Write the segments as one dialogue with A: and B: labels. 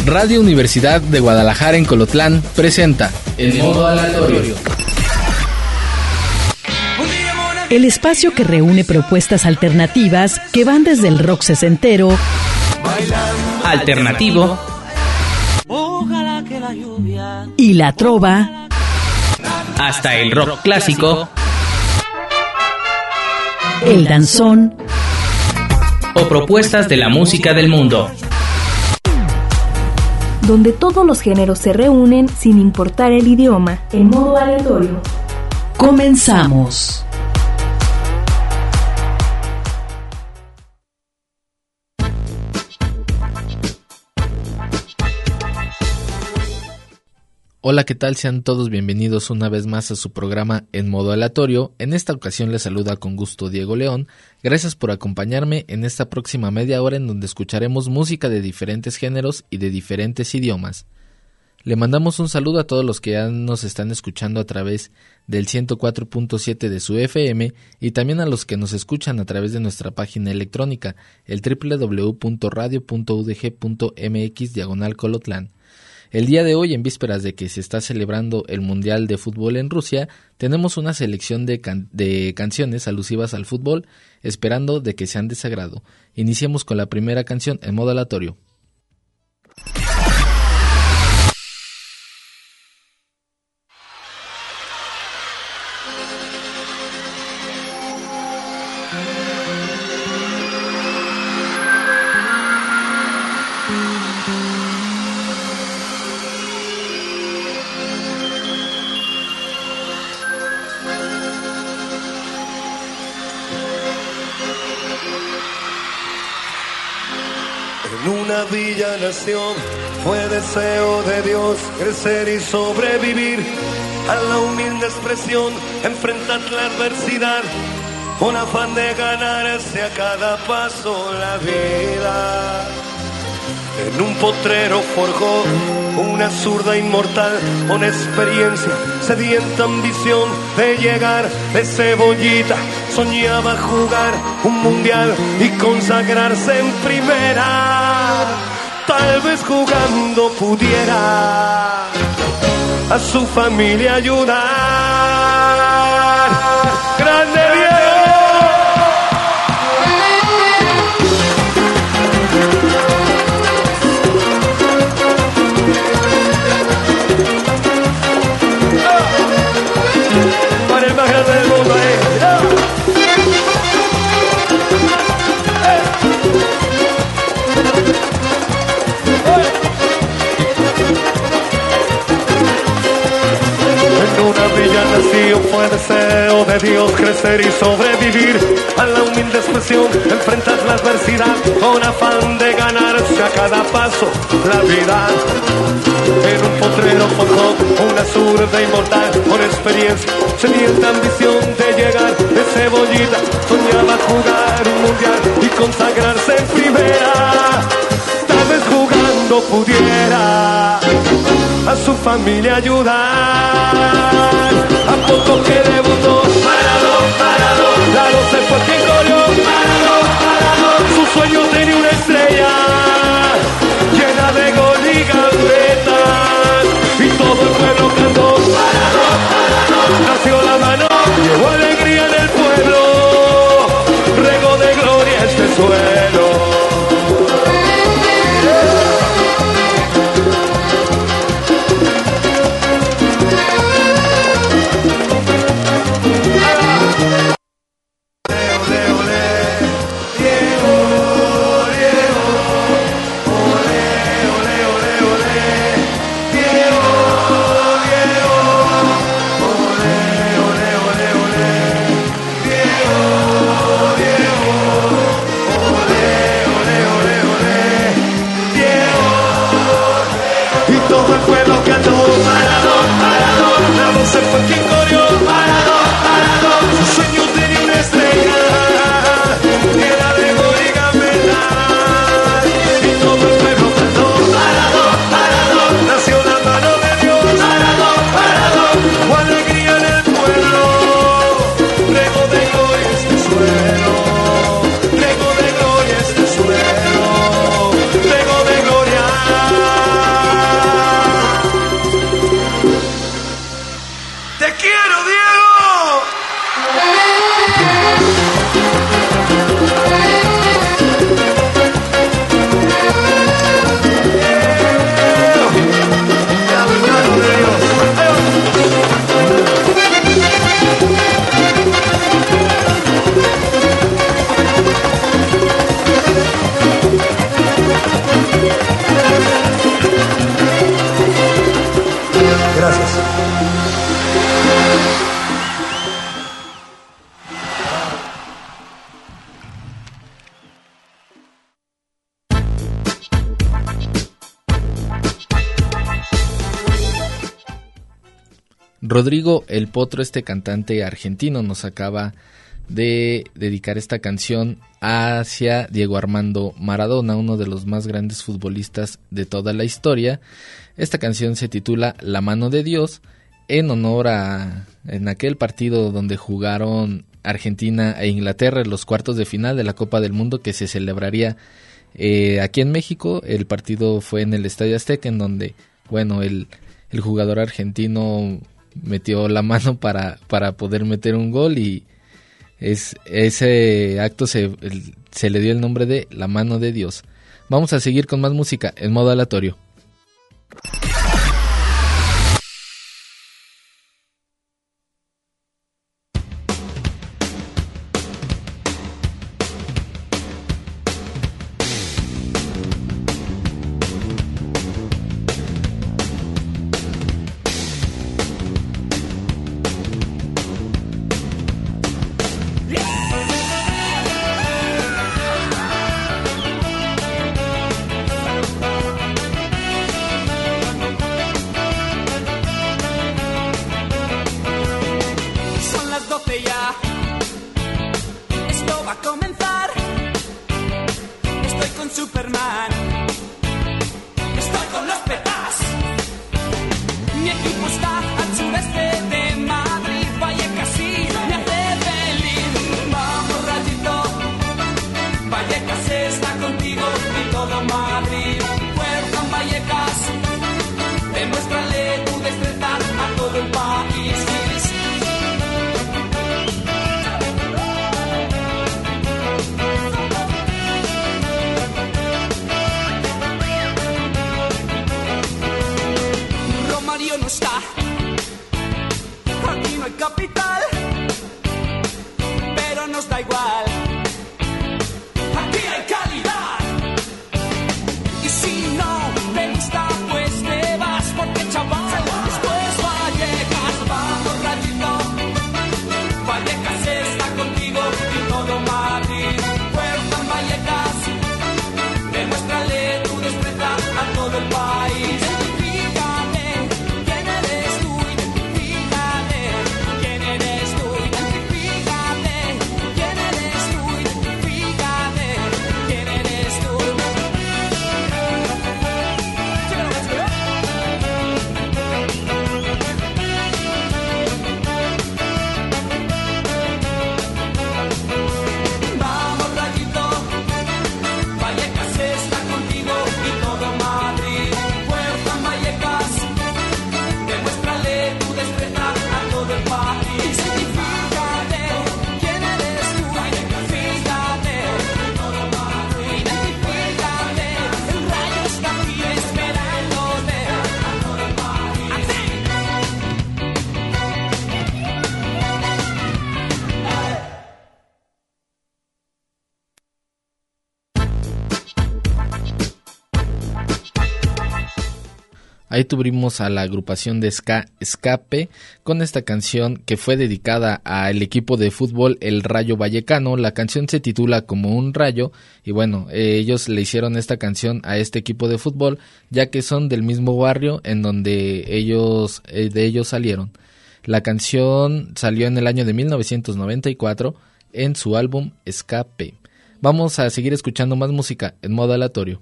A: Radio Universidad de Guadalajara en Colotlán presenta En Modo Aleatorio.
B: El espacio que reúne propuestas alternativas que van desde el rock sesentero,
C: alternativo
B: y la trova,
C: hasta el rock clásico,
B: el danzón
C: o propuestas de la música del mundo,
D: donde todos los géneros se reúnen sin importar el idioma, en modo aleatorio.
B: Comenzamos.
A: Hola, ¿qué tal? Sean todos bienvenidos una vez más a su programa En Modo Aleatorio. En esta ocasión les saluda con gusto Diego León. Gracias por acompañarme en esta próxima media hora en donde escucharemos música de diferentes géneros y de diferentes idiomas. Le mandamos un saludo a todos los que ya nos están escuchando a través del 104.7 de su FM y también a los que nos escuchan a través de nuestra página electrónica, el www.radio.udg.mx/Colotlán. El día de hoy, en vísperas de que se está celebrando el Mundial de Fútbol en Rusia, tenemos una selección de canciones alusivas al fútbol, esperando de que sean de su agrado. Iniciemos con la primera canción en modo aleatorio.
E: En una villa nación fue deseo de Dios crecer y sobrevivir a la humilde expresión, enfrentar la adversidad con afán de ganarse a cada paso la vida. En un potrero forjó una zurda inmortal con experiencia, sedienta ambición de llegar de cebollita. Soñaba jugar un mundial y consagrarse en primera. Tal vez jugando pudiera a su familia ayudar. ¡Grande Diego! Para el más grande del mundo, En una villa nació, fue deseo de Dios crecer y sobrevivir a la humilde expresión, enfrentar la adversidad con afán de ganarse a cada paso la vida. En un potrero forjó una zurda inmortal con experiencia, sedienta ambición de llegar de cebollita. Soñaba jugar un mundial y consagrarse en primera. Tal vez jugando pudiera a su familia ayudar. A poco que debutó, parado, Lalo se fue quien corrió, parado, su sueño tenía una estrella llena de gol y gambetas, y todo el pueblo cantó, parado, nació la mano, llevó alegría en el pueblo, regó de gloria este suelo. Se fue quien corrió, parado, su sueño tenía una estrella, era de gol y gambetas, y todo el pueblo cantó, parado, nació la mano de Dios, parado, con alegría en el pueblo, regó de gloria este suelo, regó de gloria este suelo, regó de gloria.
A: Rodrigo El Potro, este cantante argentino, nos acaba de dedicar esta canción hacia Diego Armando Maradona, uno de los más grandes futbolistas de toda la historia. Esta canción se titula La mano de Dios, en honor a en aquel partido donde jugaron Argentina e Inglaterra en los cuartos de final de la Copa del Mundo, que se celebraría aquí en México. El partido fue en el Estadio Azteca, en donde, bueno, el jugador argentino metió la mano para poder meter un gol, y ese acto se le dio el nombre de La mano de Dios. Vamos a seguir con más música en modo aleatorio. Ahí tuvimos a la agrupación de ska Escape con esta canción que fue dedicada al equipo de fútbol El Rayo Vallecano. La canción se titula Como un rayo, y bueno, ellos le hicieron esta canción a este equipo de fútbol ya que son del mismo barrio en donde de ellos salieron. La canción salió en el año de 1994 en su álbum Escape. Vamos a seguir escuchando más música en modo aleatorio.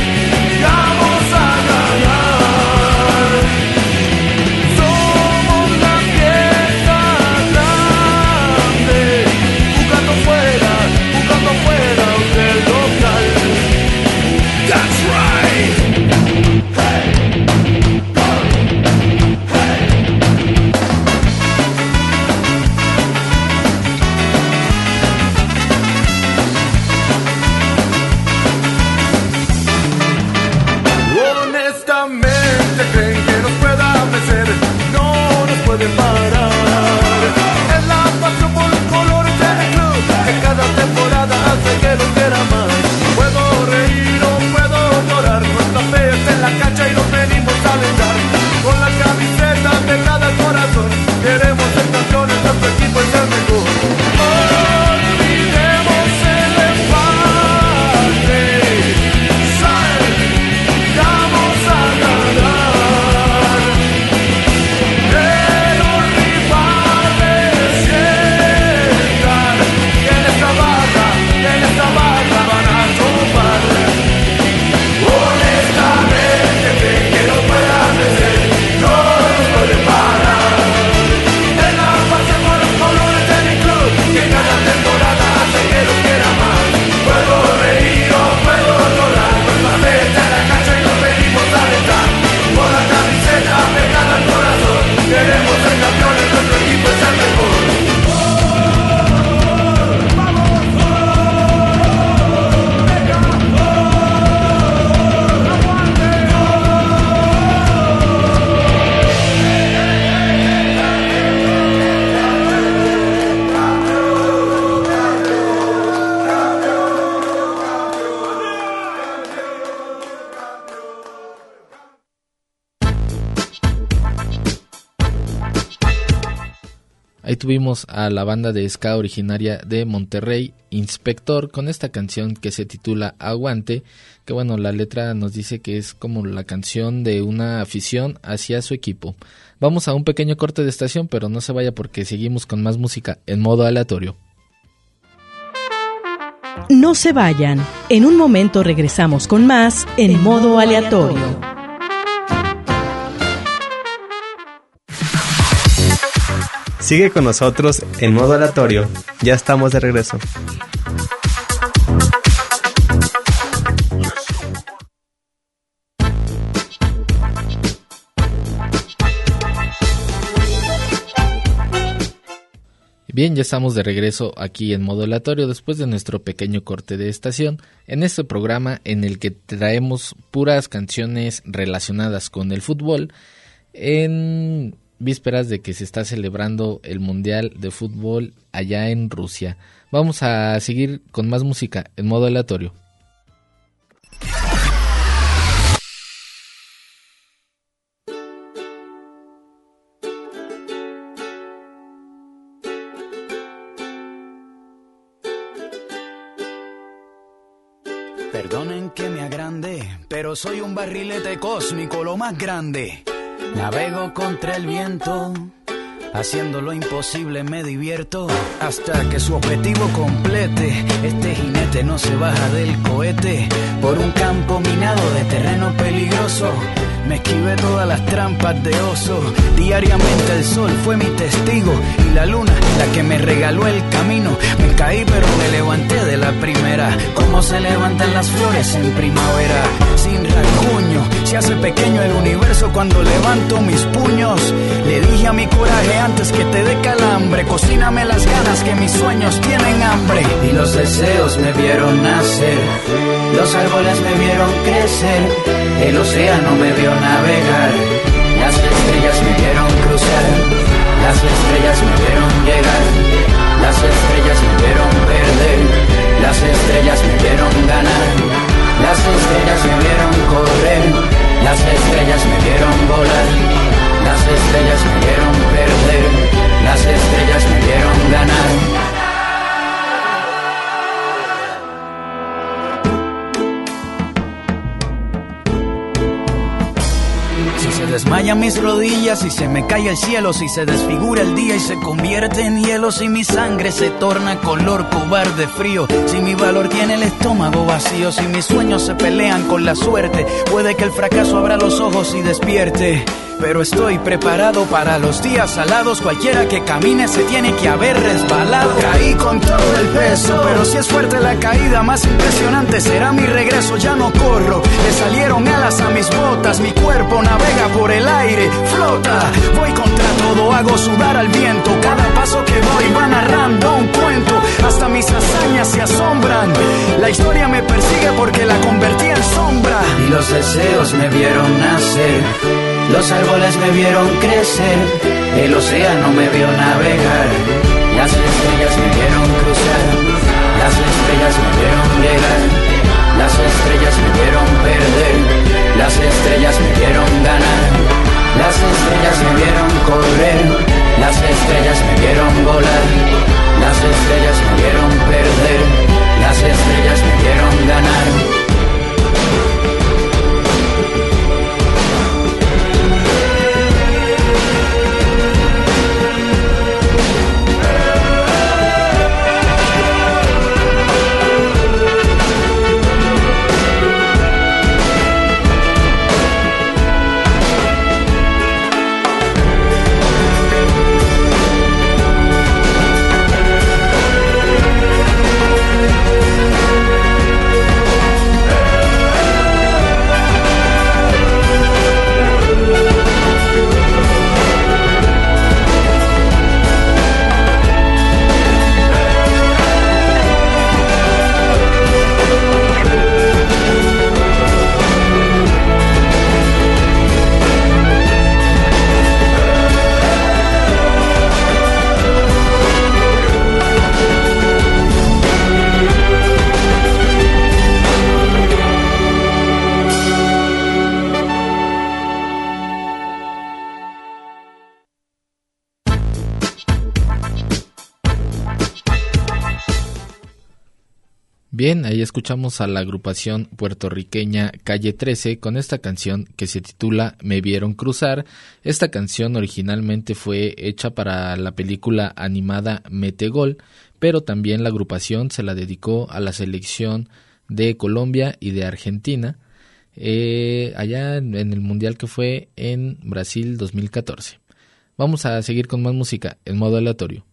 F: Somos
A: Ahí tuvimos a la banda de ska originaria de Monterrey, Inspector, con esta canción que se titula Aguante, que bueno, la letra nos dice que es como la canción de una afición hacia su equipo. Vamos a un pequeño corte de estación, pero no se vaya porque seguimos con más música en modo aleatorio.
B: No se vayan, en un momento regresamos con más en modo aleatorio.
F: Sigue con nosotros en modo aleatorio. Ya estamos de regreso.
A: Bien, ya estamos de regreso aquí en modo aleatorio después de nuestro pequeño corte de estación, en este programa en el que traemos puras canciones relacionadas con el fútbol en vísperas de que se está celebrando el Mundial de Fútbol allá en Rusia. Vamos a seguir con más música en modo aleatorio.
G: Perdonen que me agrande, pero soy un barrilete cósmico, lo más grande. Navego contra el viento, haciendo lo imposible me divierto, hasta que su objetivo complete. Este jinete no se baja del cohete, por un campo minado de terreno peligroso. Me esquivé todas las trampas de oso. Diariamente el sol fue mi testigo y la luna la que me regaló el camino. Me caí pero me levanté de la primera, como se levantan las flores en primavera. Sin rasguño, se hace pequeño el universo cuando levanto mis puños. Le dije a mi coraje antes que te dé calambre, cocíname las ganas que mis sueños tienen hambre. Y los deseos me vieron nacer, los árboles me vieron crecer, el océano me vio navegar, las estrellas me vieron cruzar, las estrellas me vieron llegar, las estrellas me vieron perder, las estrellas me vieron ganar, las estrellas me vieron correr, las estrellas me vieron volar, las estrellas me vieron perder, las estrellas me vieron ganar. Se desmayan mis rodillas y se me cae el cielo, si se desfigura el día y se convierte en hielo, si mi sangre se torna color cobarde frío, si mi valor tiene el estómago vacío, si mis sueños se pelean con la suerte, puede que el fracaso abra los ojos y despierte. Pero estoy preparado para los días salados, cualquiera que camine se tiene que haber resbalado. Caí con todo el peso, pero si es fuerte la caída, más impresionante será mi regreso. Ya no corro, le salieron alas a mis botas, mi cuerpo navega por el aire, flota. Voy contra todo, hago sudar al viento, cada paso que doy va narrando un cuento. Hasta mis hazañas se asombran, la historia me persigue porque la convertí en sombra. Y los deseos me vieron nacer, los árboles me vieron crecer, el océano me vio navegar, las estrellas me vieron cruzar, las estrellas me vieron llegar, las estrellas me vieron perder, las estrellas me vieron ganar, las estrellas me vieron correr, las estrellas me vieron volar, las estrellas me vieron perder, las estrellas me vieron ganar.
A: Bien, ahí escuchamos a la agrupación puertorriqueña Calle 13 con esta canción que se titula Me Vieron Cruzar. Esta canción originalmente fue hecha para la película animada Metegol, pero también la agrupación se la dedicó a la selección de Colombia y de Argentina, allá en el mundial que fue en Brasil 2014. Vamos a seguir con más música en modo aleatorio.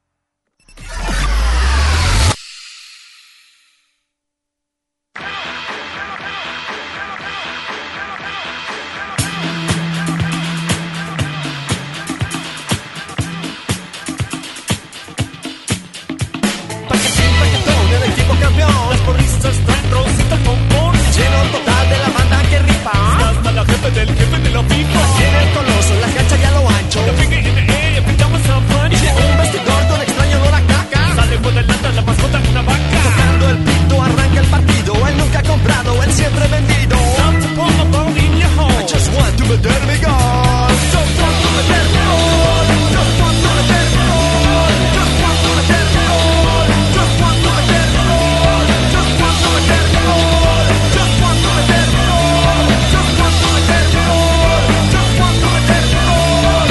E: Del jefe de la FIFA. Tiene el coloso, la cancha ya lo ancho. Pintamos a pancho. Un vestidor con extraño olor a caca. Sale por delante la mascota una vaca. Tocando el pito arranca el partido. Él nunca ha comprado, él siempre vendido. Time to pull the ball in your hole. I just want to meter mi gol. Just want to meter mi gol. Just want to meter mi gol. Just want to meter mi gol. Just want to meter mi gol. Just want to meter mi gol. Just want to meter mi gol. Just want to meter mi gol. Just want to meter mi gol.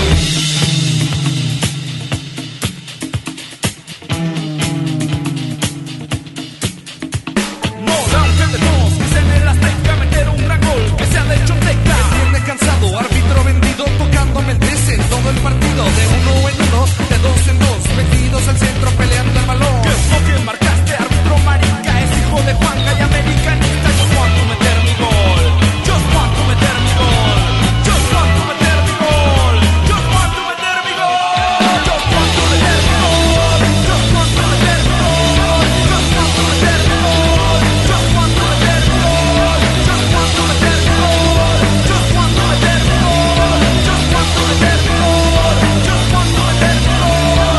E: No la entendemos, que en el Azteca meter un gran gol, que se ha de choteca. Me tiene cansado, árbitro vendido, tocándome el tres en todo el partido. De uno en uno, de dos en dos, metidos al centro peleando el balón. ¿Qué es lo que marcaste, árbitro marica? Es hijo de Juanga y americanista. Just want to meter mi gol. Just want to meter mi gol. Just want to meter mi gol. Just want to meter mi gol. Just want to meter mi gol. Just want to meter mi gol. Just want to meter mi gol. Just want to meter mi gol. Just want to meter mi gol. Just want to meter mi gol. Just want to meter mi gol. Just want to meter mi gol.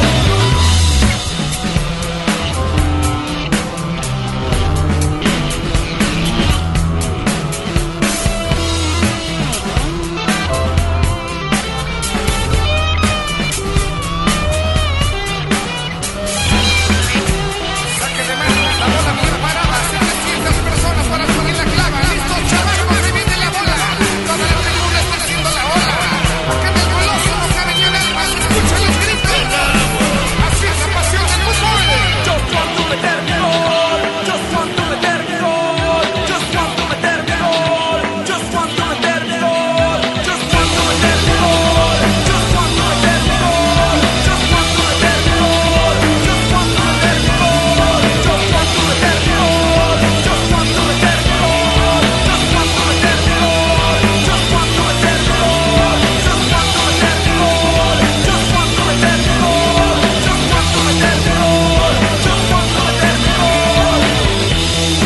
E: Saque de mano, la bola bien parada, 700 personas para subir la clava. Listo, chavos, se viene la bola. Toda la tribuna está haciendo la ola. Acá en el Coloso no cabe ni un alma, se escuchan los gritos. Así es la pasión del fútbol. Just want to meter mi gol. Just want to meter mi gol. Just want to meter mi gol. Just want to meter mi gol. Just want to meter mi gol. Just want to meter mi gol. Just want to meter mi gol. Just want to meter mi gol. Just want to meter mi gol. Just want to meter mi gol. Just want to meter mi gol. Just want to meter mi gol. Just want to meter mi gol. Just want to meter mi gol. Just want to meter mi gol. Just want to meter mi gol.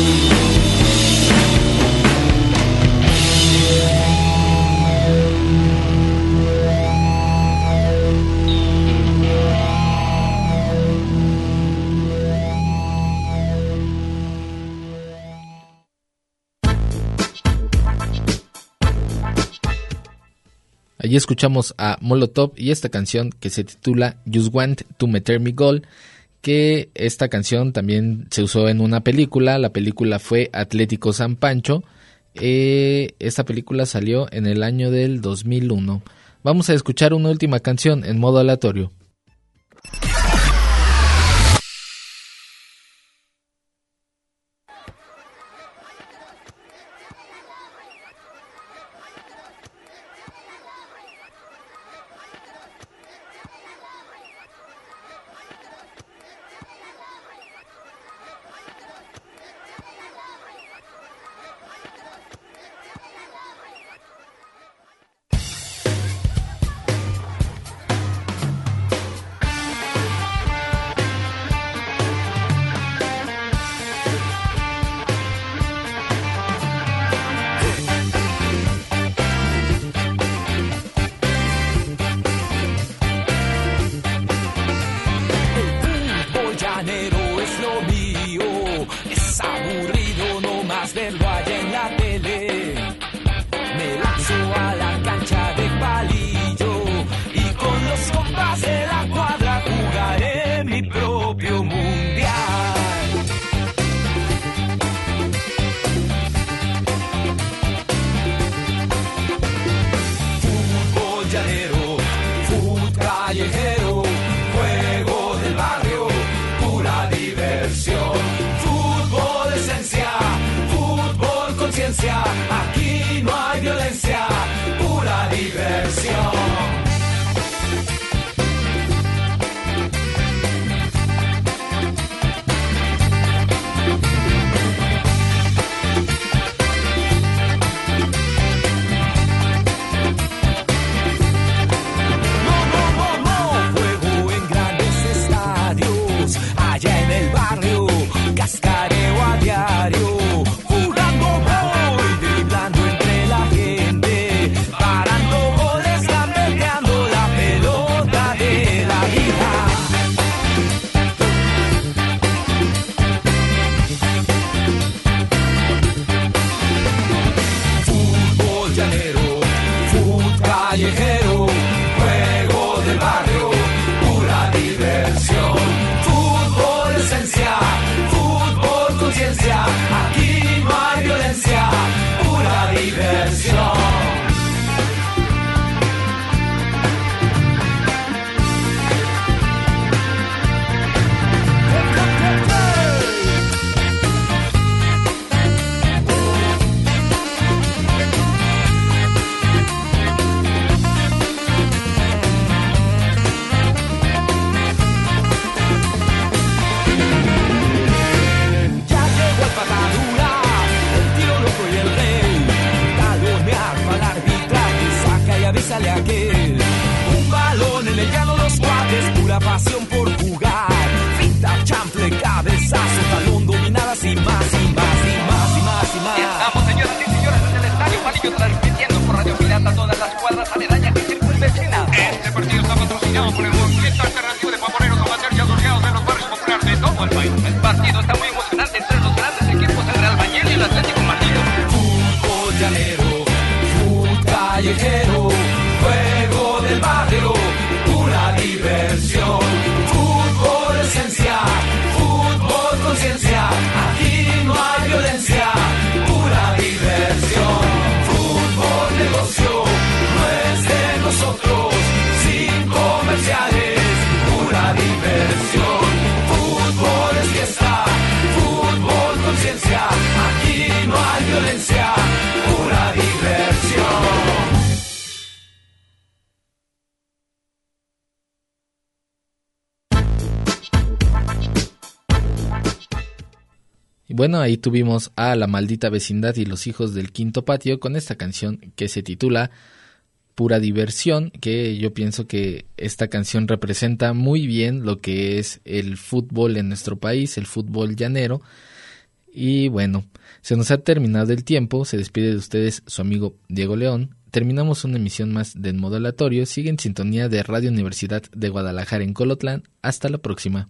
A: Allí escuchamos a Molotov y esta canción que se titula Just Want to Meter Mi Gol, que esta canción también se usó en una película. La película fue Atlético San Pancho. Esta película salió en el año del 2001. Vamos a escuchar una última canción en modo aleatorio. Bueno, ahí tuvimos a La Maldita Vecindad y Los Hijos del Quinto Patio con esta canción que se titula Pura Diversión, que yo pienso que esta canción representa muy bien lo que es el fútbol en nuestro país, el fútbol llanero. Y bueno, se nos ha terminado el tiempo, se despide de ustedes su amigo Diego León. Terminamos una emisión más de En Modo Aleatorio. Sigue en sintonía de Radio Universidad de Guadalajara en Colotlán. Hasta la próxima.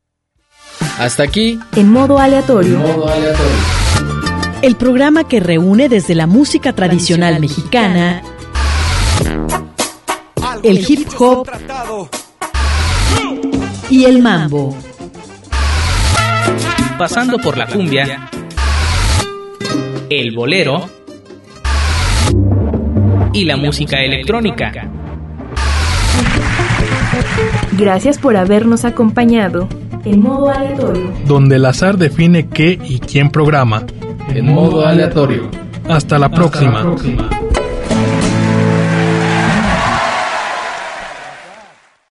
A: Hasta aquí
D: En Modo Aleatorio.
B: El programa que reúne desde la música tradicional mexicana, el hip hop y el mambo,
C: pasando por la cumbia, el bolero y la música electrónica.
D: Gracias por habernos acompañado. En Modo Aleatorio,
H: donde el azar define qué y quién programa.
A: En Modo Aleatorio.
H: Hasta la próxima.